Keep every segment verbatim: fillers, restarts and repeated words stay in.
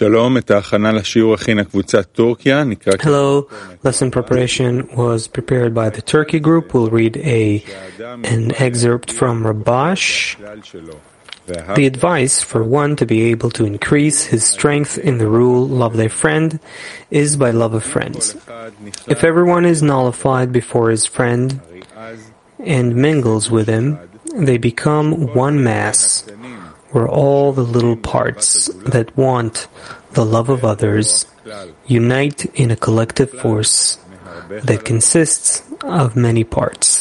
Hello, lesson preparation was prepared by the Turkey group. We'll read a an excerpt from Rabash. The advice for one to be able to increase his strength in the rule, love thy friend, is by love of friends. If everyone is nullified before his friend and mingles with him, they become one mass, where all the little parts that want the love of others unite in a collective force that consists of many parts.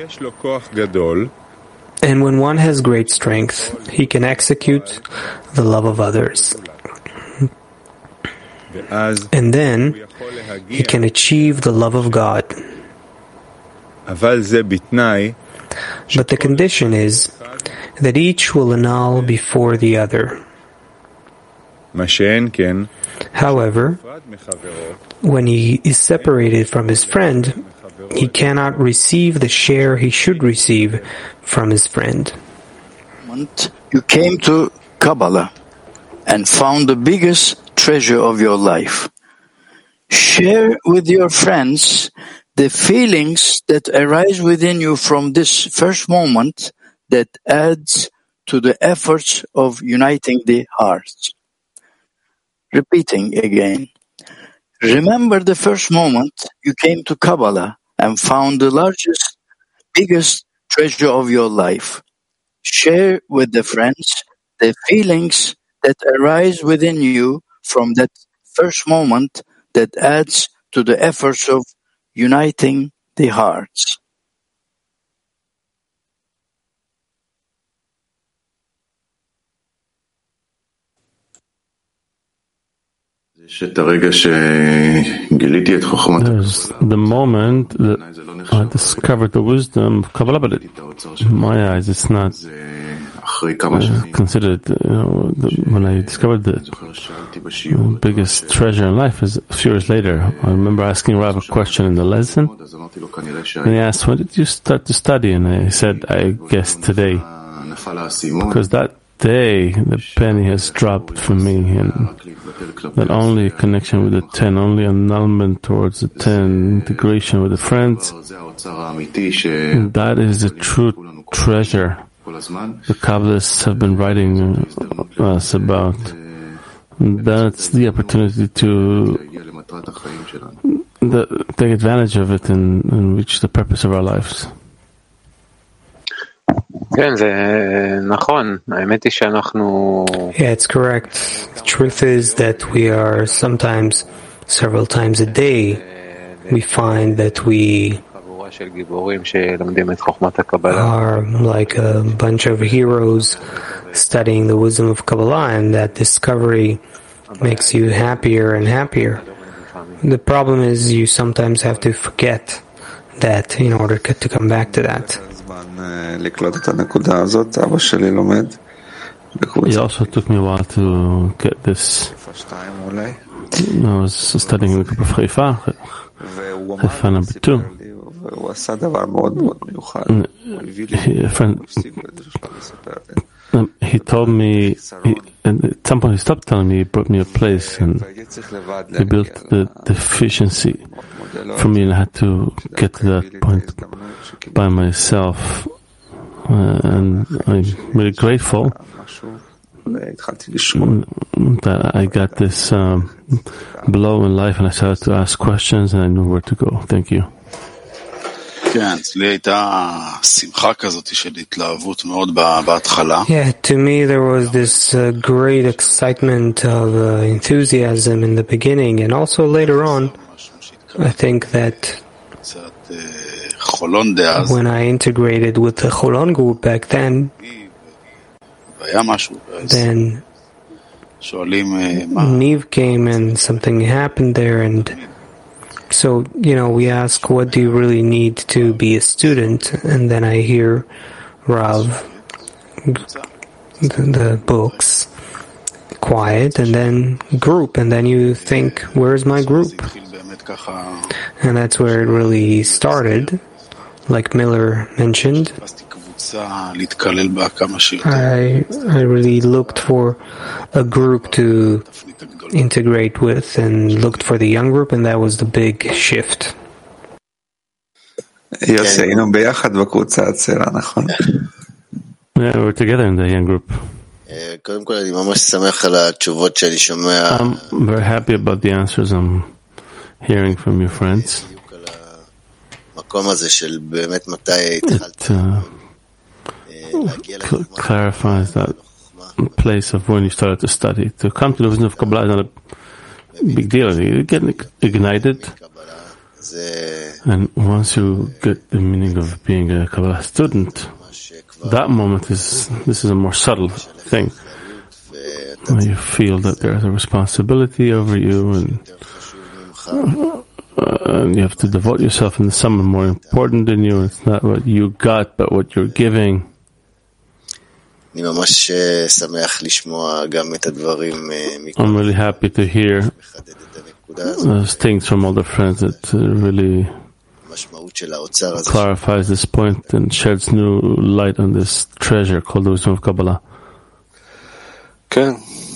And when one has great strength, he can execute the love of others. And then he can achieve the love of God. But the condition is that each will annul before the other. However, when he is separated from his friend, he cannot receive the share he should receive from his friend. You came to Kabbalah and found the biggest treasure of your life. Share with your friends the feelings that arise within you from this first moment that adds to the efforts of uniting the hearts. Repeating again. Remember the first moment you came to Kabbalah and found the largest, biggest treasure of your life. Share with the friends the feelings that arise within you from that first moment that adds to the efforts of uniting the hearts. There's the moment that I discovered the wisdom of Kabbalah, but it, in my eyes, it's not uh, considered, you know, the, when I discovered the uh, biggest treasure in life is a few years later. I remember asking Rav a question in the lesson, and he asked, when did you start to study? And I said, I guess today, because that day the penny has dropped from me, and that only connection with the ten, only annulment towards the ten, integration with the friends, that is the true treasure the Kabbalists have been writing us about. That's the opportunity to the, take advantage of it and, and reach the purpose of our lives. Yeah, it's correct. The truth is that we are sometimes, several times a day, we find that we are like a bunch of heroes studying the wisdom of Kabbalah, and that discovery makes you happier and happier. The problem is you sometimes have to forget that in order to come back to that. It also took me a while to get this. I was studying in the group of Haifa, Haifa number two. He, a friend, um, he told me, he, and at some point he stopped telling me, he brought me a place, and he built the deficiency for me, and I had to get to that point by myself. Uh, and I'm really grateful that I got this um, blow in life, and I started to ask questions, and I knew where to go. Thank you. Yeah, to me there was this uh, great excitement of uh, enthusiasm in the beginning, and also later on. I think that when I integrated with the Cholon group back then, then Niv came and something happened there, and so, you know, we ask, what do you really need to be a student? And then I hear Rav, the, the books, quiet, and then group, and then you think, where's my group? And that's where it really started, like Miller mentioned. I, I really looked for a group to integrate with and looked for the young group, and that was the big shift. יוסי, היינו ביחד בקבוצה הצעירה, נכון? Yeah, we're together in the young group. קודם כל, אני ממש שמח על התשובות שאני שומע. I'm very happy about the answers I'm hearing from your friends. המקום הזה של באמת מתי התחלת להגיע לחוכמה. It clarifies that place of when you started to study. To come to the wisdom of Kabbalah is not a big deal. You get ignited. And once you get the meaning of being a Kabbalah student, that moment is, this is a more subtle thing. When you feel that there's a responsibility over you and, uh, and you have to devote yourself to someone more important than you. It's not what you got, but what you're giving. I'm really happy to hear those things from all the friends that really clarifies this point and sheds new light on this treasure called the wisdom of Kabbalah. As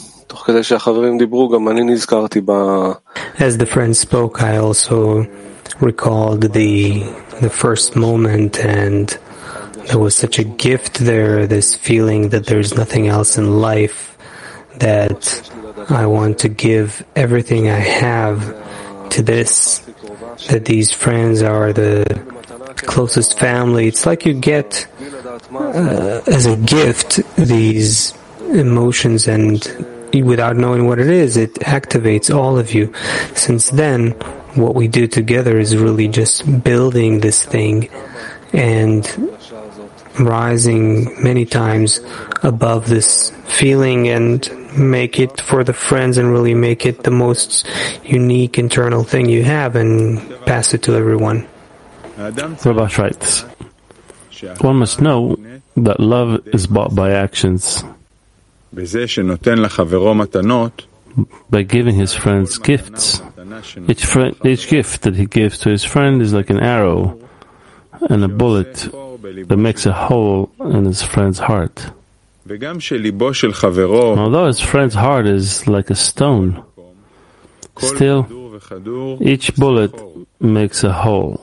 the friends spoke, I also recalled the the first moment, and there was such a gift there, this feeling that there's nothing else in life, that I want to give everything I have to this, that these friends are the closest family. It's like you get uh, as a gift these emotions, and without knowing what it is, it activates all of you. Since then, what we do together is really just building this thing and rising many times above this feeling and make it for the friends and really make it the most unique internal thing you have and pass it to everyone. Rabash writes, one must know that love is bought by actions. By giving his friends gifts, each, friend, each gift that he gives to his friend is like an arrow and a bullet that makes a hole in his friend's heart. Although his friend's heart is like a stone, still, each bullet makes a hole.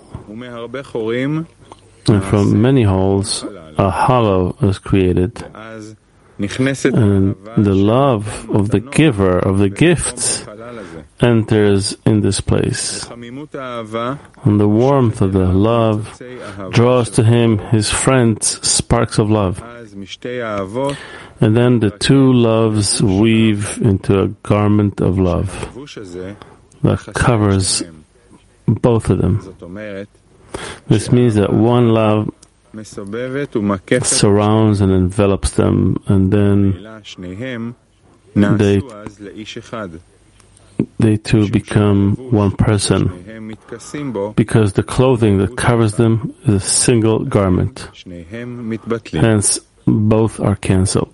And from many holes, a hollow is created. And the love of the giver of the gifts enters in this place. And the warmth of the love draws to him his friends' sparks of love. And then the two loves weave into a garment of love that covers both of them. This means that one love surrounds and envelops them, and then they they too become one person, because the clothing that covers them is a single garment. Hence, both are cancelled.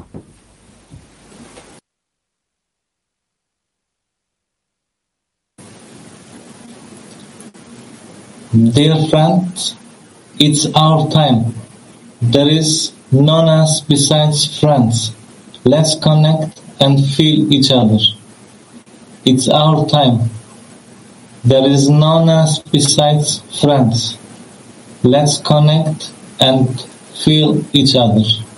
Dear friends, it's our time. There is none else besides friends. Let's connect and feel each other. It's our time. There is none else besides friends. Let's connect and feel each other.